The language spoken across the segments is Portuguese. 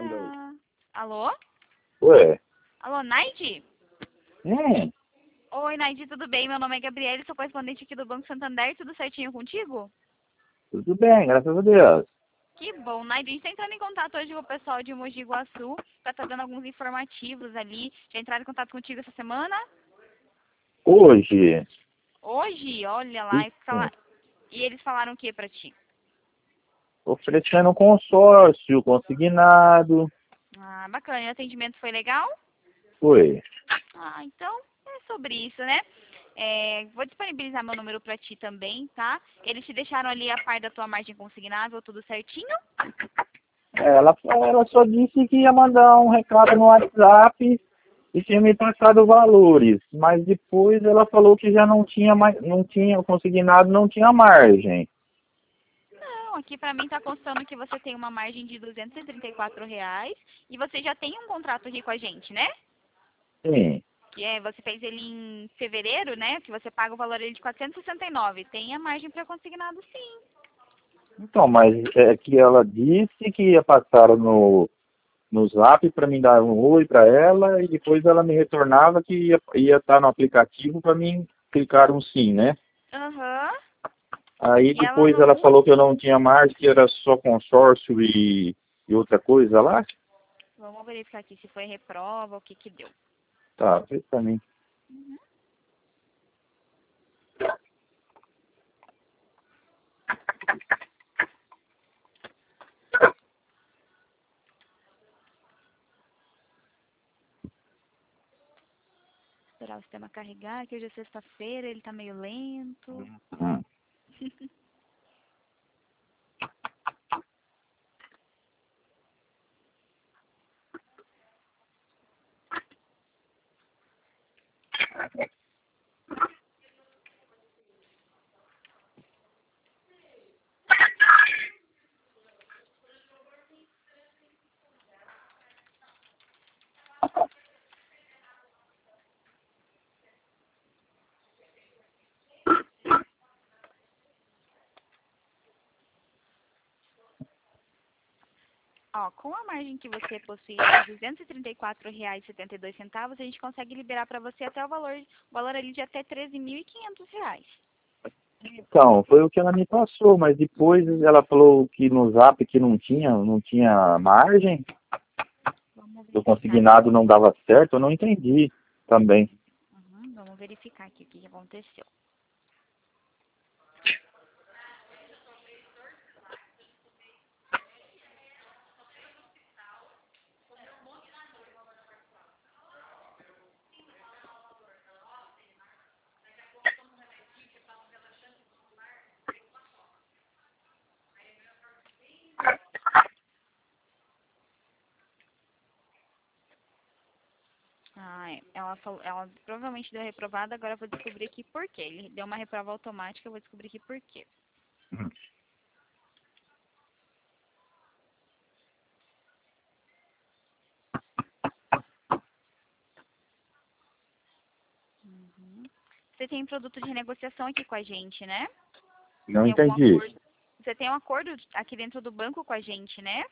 Alô? Alô? Ué? Alô, Naide? Hum, Oi, Naide, tudo bem? Meu nome é Gabriele, sou correspondente aqui do Banco Santander. Tudo certinho contigo? tudo bem, graças a Deus. Que bom, Naide. A gente está entrando em contato hoje com o pessoal de Mogi Guaçu para estar dando alguns informativos ali. Já entraram em contato contigo essa semana? Hoje, Hoje? Olha lá. isso, E eles falaram o que para ti? oferecendo um consórcio, consignado. Ah, bacana. E o atendimento foi legal? Foi. Ah, então é sobre isso, né? Vou disponibilizar meu número para ti também, tá? Eles te deixaram ali a par da tua margem consignável, tudo certinho? Ela só disse que ia mandar um recado no WhatsApp e tinha me passado valores, mas depois ela falou que já não tinha mais, não tinha consignado, não tinha margem. Não, aqui para mim tá constando que você tem uma margem de R$ 234 e você já tem um contrato aqui com a gente, né? Sim. Você fez ele em fevereiro, né? Que você paga o valor ele de 469. Tem a margem para consignado, sim. Então, mas é que ela disse que ia passar no Zap para mim dar um oi para ela e depois ela me retornava que ia estar no aplicativo para mim clicar um sim, né? Aham. Aí E ela depois ela não. falou que eu não tinha mais, que era só consórcio e outra coisa lá. Vamos verificar aqui se foi reprova, o que que deu. Tá, fez pra mim. Esperar o sistema carregar, que hoje é sexta-feira, ele tá meio lento. Hum. Ó, com a margem que você possui de R$ 234,72, a gente consegue liberar para você até o valor ali de até R$ 13.500. Então, foi o que ela me passou, mas depois ela falou que no Zap que não tinha margem, Vamos o verificar aqui. consignado não dava certo, eu não entendi também. Vamos verificar aqui o que aconteceu. Ah, é. Ela provavelmente deu reprovada, agora eu vou descobrir aqui por quê. Ele deu uma reprova automática, eu vou descobrir aqui por quê. Você tem produto de renegociação aqui com a gente, né? Não Tem algum entendi. acordo? Você tem um acordo aqui dentro do banco com a gente, né?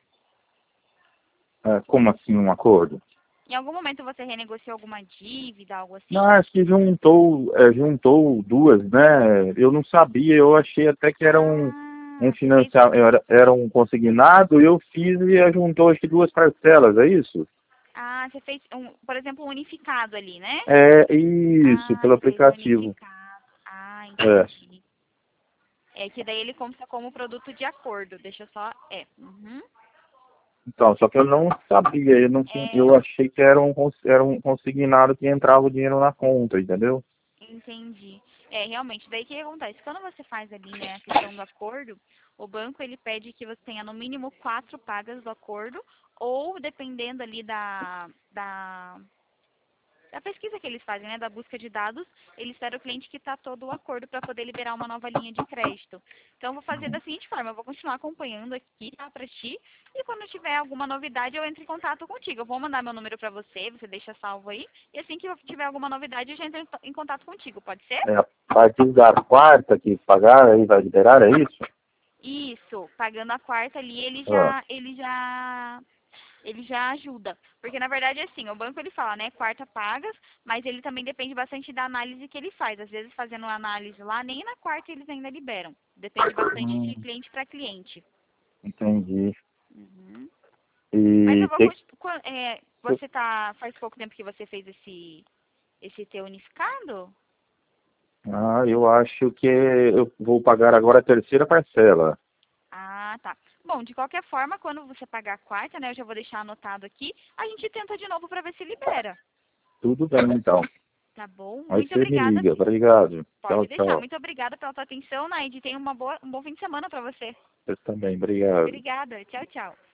Como assim um acordo? Em algum momento você renegociou alguma dívida, algo assim? Não, acho que juntou duas, né? Eu não sabia, eu achei até que era um Ah, você fez. financiamento, era um consignado, eu fiz e juntou acho que duas parcelas, é isso? Ah, você fez, por exemplo, um unificado ali, né? É isso, Ah, pelo você fez um aplicativo. unificado. Ah, É. entendi. É que daí ele conta como produto de acordo. Deixa eu só. Uhum. Então, só que eu não sabia, eu É, achei que era um consignado que entrava o dinheiro na conta, entendeu? entendi. Realmente, daí o que acontece? Quando você faz ali, né, a questão do acordo, o banco ele pede que você tenha no mínimo 4 pagas do acordo, ou dependendo ali da pesquisa que eles fazem, né, da busca de dados, eles esperam o cliente que todo o acordo para poder liberar uma nova linha de crédito. Então, eu vou fazer da seguinte forma, eu vou continuar acompanhando aqui, tá, para ti, e quando tiver alguma novidade, eu entro em contato contigo. Eu vou mandar meu número para você, você deixa salvo aí, e assim que eu tiver alguma novidade, eu já entro em contato contigo, pode ser? É a partir da quarta que pagar, aí vai liberar, é isso? Isso, pagando a quarta ali, Ah, ele já ajuda. Porque, na verdade, assim, o banco ele fala, né, quarta pagas, mas ele também depende bastante da análise que ele faz. Às vezes, fazendo uma análise lá, nem na quarta eles ainda liberam. Depende bastante de Hum, cliente para cliente. entendi. Uhum. Mas E eu vou... tem, Você tá... Faz pouco tempo que você fez esse teu unificado? eu acho que eu vou pagar agora a terceira parcela. Ah, tá. Bom, de qualquer forma, quando você pagar a quarta, né, eu já vou deixar anotado aqui, a gente tenta de novo para ver se libera. Tudo bem, então. Tá bom? Aí Muito você me obrigada. liga. Obrigado. Pode Tchau, deixar. tchau. Muito obrigada pela tua atenção, Naide. Tenha um bom fim de semana para você. Você também. Obrigado. Obrigada. Tchau, tchau.